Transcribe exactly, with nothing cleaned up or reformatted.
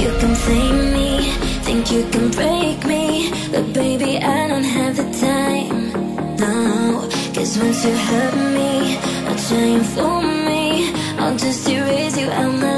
you can flame me, think you can break me, but baby I don't have the time, no. Cause once you hurt me, I'll try and fool me, I'll just erase you out my